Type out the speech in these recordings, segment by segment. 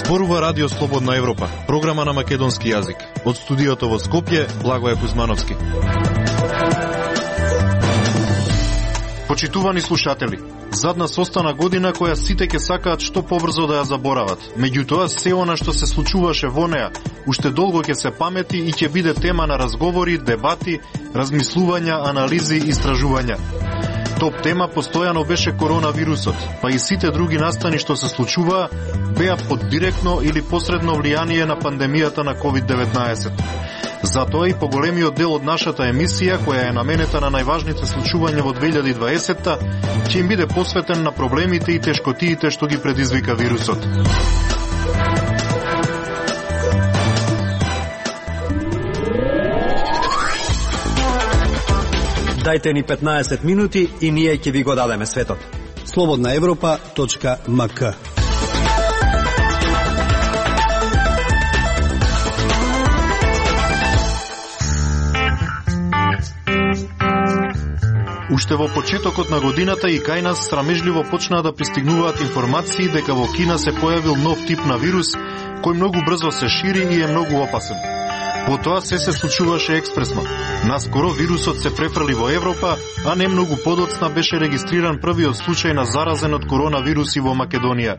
Зборува Радио Слободна Европа, програма на македонски јазик. Од студиото во Скопје, Благоје Кузмановски. Почитувани слушатели, зад нас остана година која сите ќе сакаат што побрзо да ја заборават. Меѓутоа, се она што се случуваше во неа, уште долго ќе се памети и ќе биде тема на разговори, дебати, размислувања, анализи, истражувања. Топ тема постојано беше коронавирусот, па и сите други настани што се случуваа беа под директно или посредно влијание на пандемијата на COVID-19. Затоа и поголемиот дел од нашата емисија, која е наменета на најважните случувања во 2020-та, ќе им биде посветен на проблемите и тешкотиите што ги предизвика вирусот. Дајте ни 15 минути и ние ќе ви го дадеме светот. slobodnaevropa.mk. Уште во почетокот на годината и кај нас срамежливо почнаа да пристигнуваат информации дека во Кина се појавил нов тип на вирус кој многу брзо се шири и е многу опасен. Потоа се случуваше експресно. Наскоро вирусот се префрли во Европа, а не многу подоцна беше регистриран првиот случај на заразен од коронавируси во Македонија.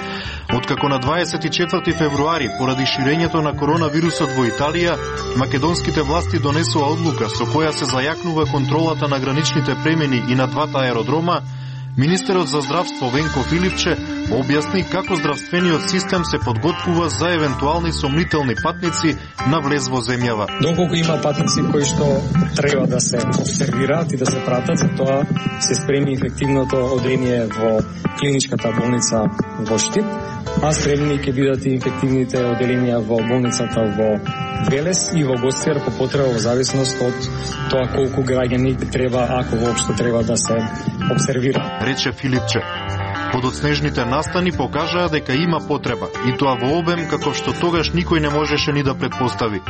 Откако на 24 февруари, поради ширењето на коронавирусот во Италија, македонските власти донесоа одлука со која се зајакнува контролата на граничните премини и на двата аеродрома, министерот за здравство Венко Филипче објасни како здравствениот систем се подготвува за евентуални сомнителни патници на влез во земјава. Доколку има патници кои што треба да се обсервираат и да се пратат, за тоа се спреми инфективното оделение во клиничката болница во Штип, а спремни ќе бидат и инфективните оделенија во болницата во Велес и во Гостер по потреба во зависност од тоа колку граѓани треба, ако воопшто треба да се обсервира, рече Филипче. Подоцнежните настани покажаа дека има потреба, и тоа во обем како што тогаш никој не можеше ни да предпостави.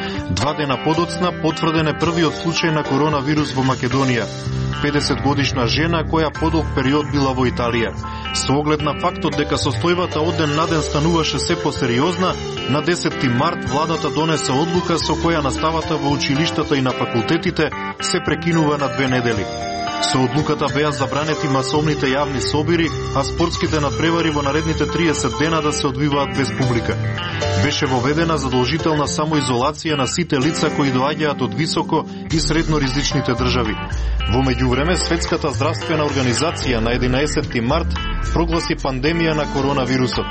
2 дена подоцна потврден е првиот случај на коронавирус во Македонија. 50-годишна жена која подолг период била во Италија. Со оглед на фактот дека состојбата од ден на ден стануваше се посериозна, на 10 март владата донесе одлука со која наставата во училиштата и на факултетите се прекинува на 2 недели. Со одлуката беа забранети масовните јавни собири, а спортските надпревари во наредните 30 дена да се одвиваат без публика. Беше воведена задолжителна самоизолација на сите лица кои доаѓаат од високо и средно ризичните држави. Во меѓувреме, Светската здравствена организација на 11 март прогласи пандемија на коронавирусот.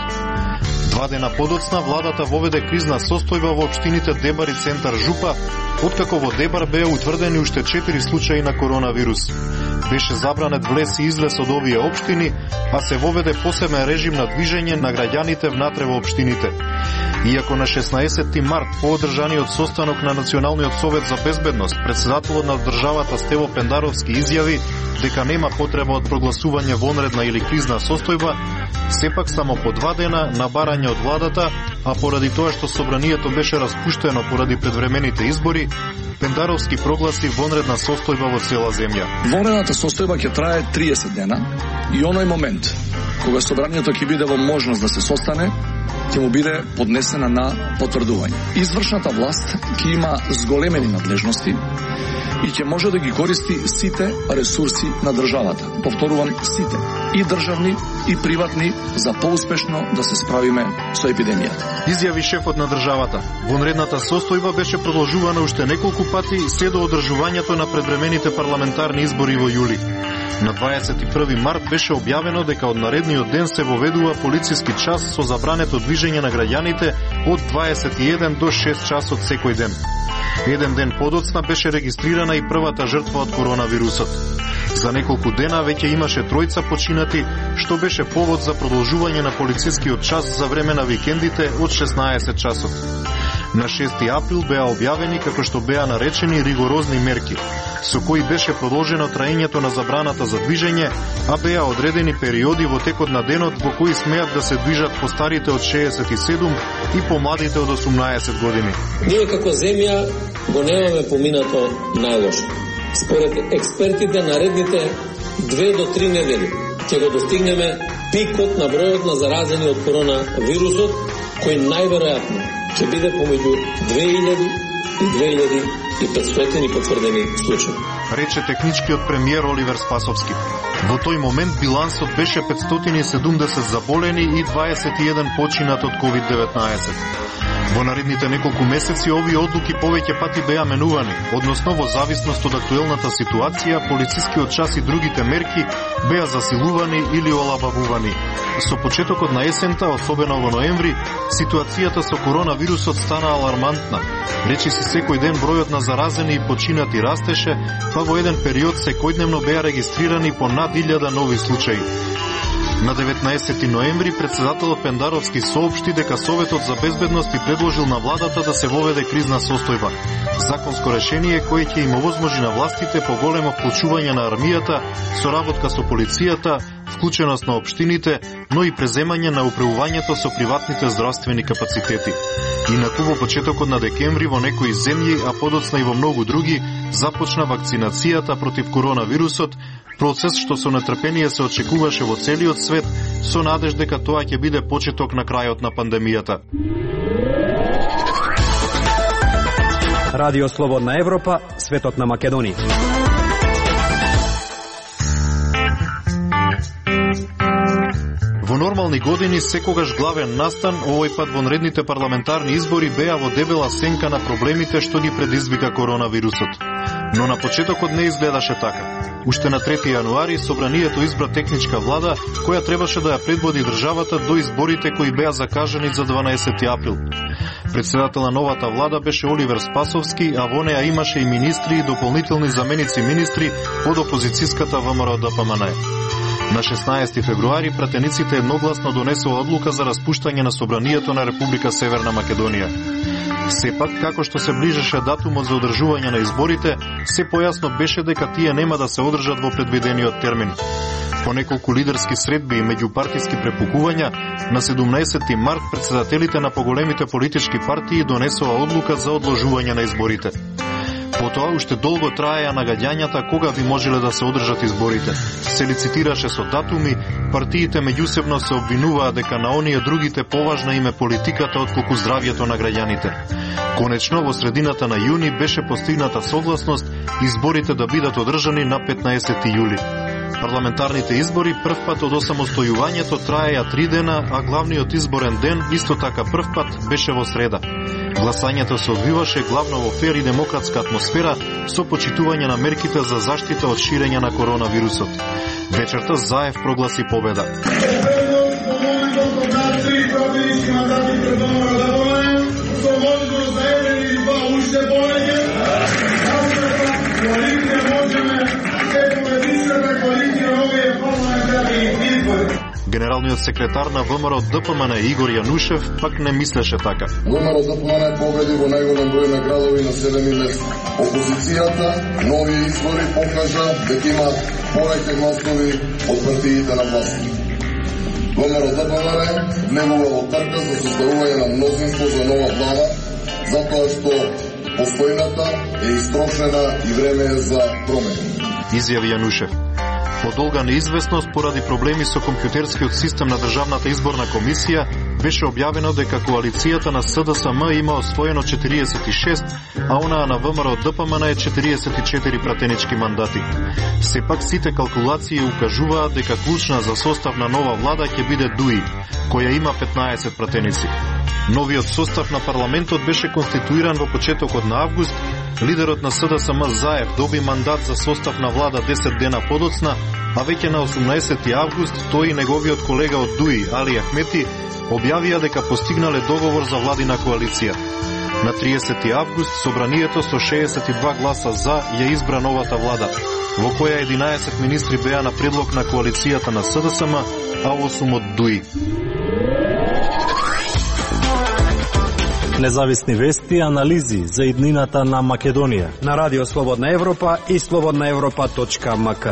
2 дена подоцна владата воведе кризна состојба во општините Дебар и Центар Жупа, откако во Дебар беа утврдени уште 4 случаи на коронавирус. Беше забранет влез и излез од овие општини, а се воведе посебен режим на движење на граѓаните внатре во општините. Иако на 16 март по одржаниот состанок на Националниот совет за безбедност, председателот на државата Стево Пендаровски изјави дека нема потреба од прогласување вонредна или кризна состојба, сепак само по 2 дена на барање од владата, а поради тоа што собранието беше распуштено поради предвремените избори, Пендаровски прогласи вонредна состојба во цела земја. Вонредната состојба ќе трае 30 дена и оној момент кога собранието ќе биде во можност да се состане, ќе му биде поднесена на потврдување. Извршната власт ќе има зголемени надлежности и ќе може да ги користи сите ресурси на државата. Повторувам, сите. И државни, и приватни, за поуспешно да се справиме со епидемијата. Изјави шефот на државата. Вонредната состојба беше продолжувана уште неколку пати се до одржувањето на предвремените парламентарни избори во јули. На 21 март беше објавено дека од наредниот ден се воведува полициски час со забрането движење на граѓаните од 21 до 6 часот секој ден. Еден ден подоцна беше регистрирана и првата жртва од коронавирусот. За неколку дена веќе имаше 3 починати, што беше повод за продолжување на полицискиот час за време на викендите од 16 часот. На 6 април беа објавени како што беа наречени ригорозни мерки, со кои беше продолжено траењето на забраната за движење, а беа одредени периоди во текот на денот во кои смеат да се движат постарите од 67 и помладите од 18 години. Ние како земја го немаме поминато најлошо. Според експертите наредните 2 до 3 недели ќе го достигнеме пикот на бројот на заразени од коронавирусот, кој најверојатно ќе биде помеѓу 2000 и 2500 потврдени случаи. Рече техничкиот премиер Оливер Спасовски. Во тој момент билансот беше 570 заболени и 21 починат од COVID-19. Во наредните неколку месеци овие одлуки повеќе пати беа менувани, односно во зависност од актуелната ситуација, полицискиот час и другите мерки беа засилувани или олабавувани. Со почетокот на есента, особено во ноември, ситуацијата со коронавирусот стана алармантна. Речиси секој ден бројот на заразени и починати растеше, па во еден период секојдневно беа регистрирани по над 1000 нови случаи. На 19 ноември председателот Пендаровски соопшти дека Советот за безбедност и предложил на владата да се воведе кризна состојба. Законско решение кое ќе им овозможи на властите поголемо вклучување на армијата, соработка со полицијата, вклученост на општините, но и преземање на управувањето со приватните здравствени капацитети. Инаку во почетокот на декември во некои земји, а подоцна и во многу други, започна вакцинацијата против коронавирусот, процес што со нетрпение се очекуваше во целиот свет, со надеж дека тоа ќе биде почеток на крајот на пандемијата. Радио Слободна Европа, светот на Македонија. Во нормални години секогаш главен настан, овој пат во наредните парламентарни избори беа во дебела сенка на проблемите што ги предизвика коронавирусот. Но на почетокот не изгледаше така. Уште на 3 јануари собранието избра техничка влада која требаше да ја предводи државата до изборите кои беа закажани за 12 април. Председател на новата влада беше Оливер Спасовски, а во неа имаше и министри и дополнителни заменици министри од опозицијската ВМРО-ДПМН. На 16 февруари пратениците едногласно донесоа одлука за распуштање на собранието на Република Северна Македонија. Сепак, како што се ближеше датумот за одржување на изборите, се појасно беше дека тие нема да се одржат во предвидениот термин. По неколку лидерски средби и меѓупартиски препукувања, на 17 март председателите на поголемите политички партии донесоа одлука за одложување на изборите. Потоа уште долго траеа нагаѓањата кога би можеле да се одржат изборите. Се лицитираше со датуми, партиите меѓусебно се обвинуваа дека на оние другите поважна им е политиката отколку здравјето на граѓаните. Конечно, во средината на јуни беше постигната согласност изборите да бидат одржани на 15 јули. Парламентарните избори првпат од осамостојувањето траеа 3 дена, а главниот изборен ден исто така првпат беше во среда. Гласањето се одвиваше главно во фер и демократска атмосфера со почитување на мерките за заштита од ширење на коронавирусот. Вечерта Заев прогласи победа. Генералниот секретар на ВМРО-ДПМН Игор Јанушев пак не мислеше така. ВМРО-ДПМН победи во најголем број на градови и населени места. Опозицијата нови избори покажа дека има повеќе гласови од партиите на власт. ВМРО-ДПМН влегува во трка за составување на мнозинство за нова влада, затоа што постојната е истрошена и време е за промени. Изјави Јанушев. По долга неизвестност поради проблеми со компјутерскиот систем на Државната изборна комисија беше објавено дека коалицијата на СДСМ има освоено 46, а онаа на ВМРО-ДПМН е 44 пратенички мандати. Сепак сите калкулации укажуваат дека клучна за состав на нова влада ќе биде ДУИ, која има 15 пратеници. Новиот состав на парламентот беше конституиран во почетокот на август. Лидерот на СДСМ Заев доби мандат за состав на влада 10 дена подоцна, а веќе на 18 август тој и неговиот колега од ДУИ, Али Ахмети, објавија дека постигнале договор за владина коалиција. На 30 август собранието со 62 гласа за ја избра новата влада, во која 11 министри беа на предлог на коалицијата на СДСМ, а 8 од ДУИ. Независни вести и анализи за иднината на Македонија на Радио Слободна Европа и slobodnaevropa.mk.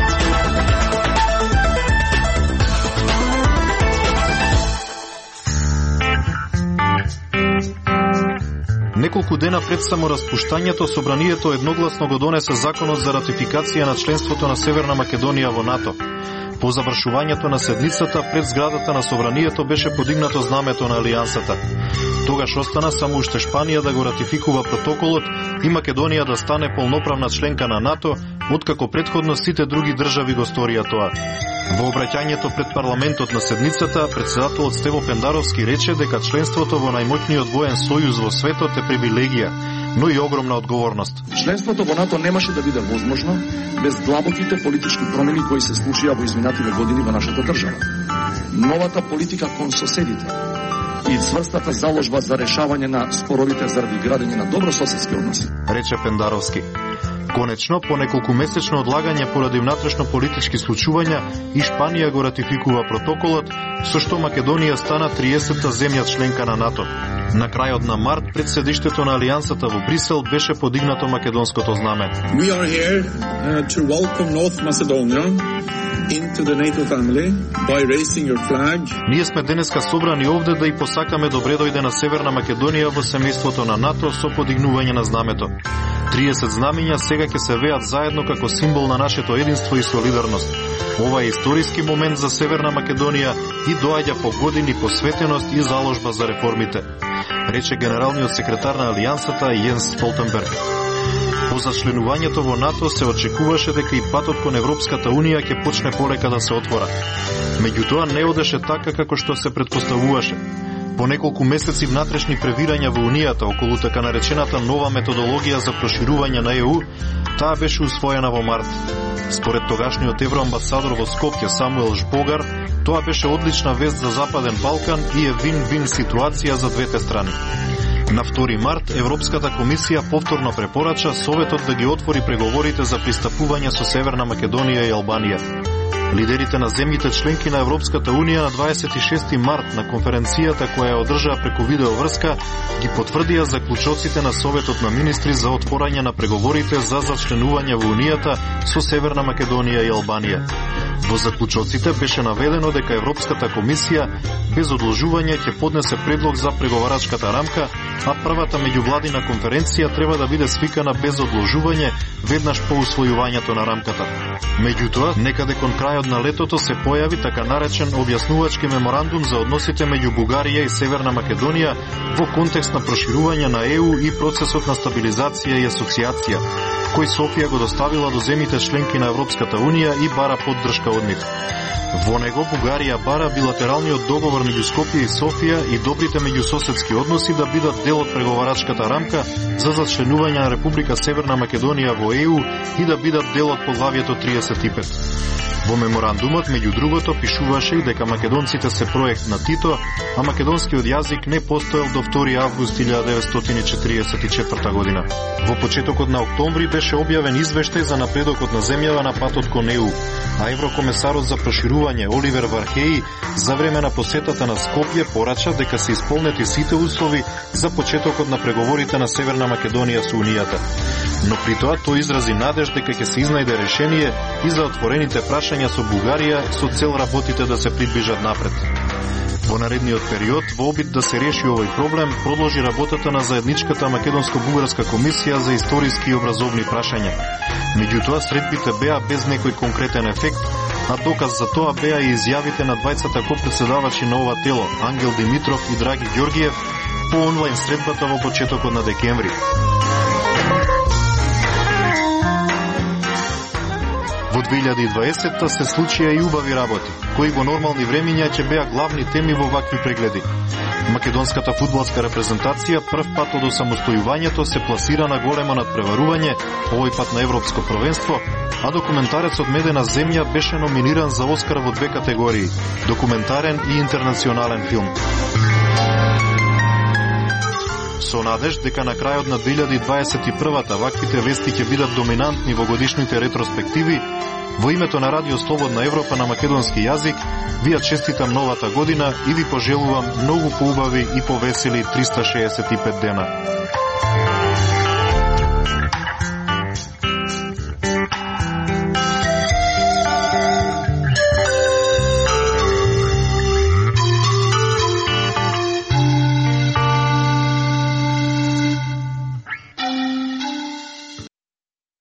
Неколку дена пред самораспуштањето, собранието едногласно го донесе законот за ратификација на членството на Северна Македонија во НАТО. По завршувањето на седницата пред зградата на Собранието беше подигнато знамето на Алијансата. Тогаш остана само уште Шпанија да го ратификува протоколот и Македонија да стане полноправна членка на НАТО, откако претходно сите други држави го сторија тоа. Во обраќањето пред парламентот на седницата, председателот Стево Пендаровски рече дека членството во најмоќниот воен сојуз во светот е привилегија, но и огромна одговорност. Членството во НАТО немаше да биде возможно без длабоките политички промени кои се случија во изминативе години во нашата држава. Новата политика кон соседите и цврстата заложба за решавање на споровите заради градење на добрососедски односи, рече Пендаровски. Конечно, по неколкумесечно одлагање поради внатрешно политички случувања, и Шпанија го ратификува протоколот, со што Македонија стана 30-та земја членка на НАТО. На крајот на март, пред седиштето на Алијансата во Брисел беше подигнато македонското знаме. We are here to welcome North Macedonia into the NATO family by raising your flag. Ние сме денеска собрани овде да и посакаме добре дојде на Северна Македонија во семејството на НАТО со подигнување на знамето. 30 знамиња сега ќе се веат заедно како символ на нашето единство и солидарност. Ова е историски момент за Северна Македонија и доаѓа по години посветеност и заложба за реформите, рече генералниот секретар на Алијансата Јенс Столтенберг. По зачленувањето во НАТО се очекуваше дека и патот кон Европската Унија ќе почне полека да се отвора. Меѓутоа не одеше така како што се претпоставуваше. По неколку месеци внатрешни превирања во Унијата околу така наречената нова методологија за проширување на ЕУ, таа беше усвоена во март. Според тогашниот евроамбасадор во Скопје Самуел Жбогар, тоа беше одлична вест за Западен Балкан и е вин-вин ситуација за двете страни. На 2 март Европската комисија повторно препорача Советот да ги отвори преговорите за пристапување со Северна Македонија и Албанија. Лидерите на земјите членки на Европската Унија на 26 март на конференцијата која ја одржаа преку видеоврска ги потврдија заклучоците на Советот на министри за отворање на преговорите за зачленување во Унијата со Северна Македонија и Албанија. Во заклучоците беше наведено дека Европската комисија без одложување ќе поднесе предлог за преговарачката рамка, а првата меѓувладина конференција треба да биде свикана без одложување веднаш по усвојувањето на рамката. Меѓутоа, некаде кон крајот на летото се појави така наречен објаснувачки меморандум за односите меѓу Бугарија и Северна Македонија во контекст на проширување на ЕУ и процесот на стабилизација и асоциација, кој Софија го доставила до земјите членки на Европската Унија и бара поддршка од нив. Во него Бугарија бара билатералниот договор меѓу Скопје и Софија и добрите меѓусоседски односи да бидат дел од преговарачката рамка за зачленување на Република Северна Македонија во ЕУ и да бидат дел од поглавието 35. Во меморандумот, меѓу другото, пишуваше и дека македонците се проект на Тито, а македонскиот јазик не постоел до 2 август 1944 година. Во почетокот на октомври беше објавен извештај за напредокот на земјава на патот кон ЕУ, а еврокомесарот за проширување Оливер Вархеи за време на посетата на Скопје порача дека се исполнети сите услови за почетокот на преговорите на Северна Македонија со Унијата. Но при тоа тој изрази надеж дека ќе се изнајде решение и за отворените прашања со Бугарија со цел работите да се придвижат напред. Во наредниот период, во обид да се реши овој проблем, продолжи работата на заедничката Македонско-бугарска комисија за историски и образовни прашања. Меѓутоа, средбите беа без некој конкретен ефект, а доказ за тоа беа и изјавите на двајцата копредседавачи на ова тело, Ангел Димитров и Драги Ѓоргиев, по онлайн средбата во почетокот на декември. Во 2020 се случија и убави работи, кои во нормални времиња ќе беа главни теми во вакви прегледи. Македонската фудбалска репрезентација прв пат од осамостојувањето се пласира на големо надпреварување, овој пат на Европско првенство, а документарецот Медена земја беше номиниран за Оскар во 2 категории – документарен и интернационален филм. Со надеж дека на крајот на 2021-та ваквите вести ќе бидат доминантни во годишните ретроспективи, во името на Радио Слободна Европа на македонски јазик, ви ја честитам новата година и ви пожелувам многу поубави и повесели 365 дена.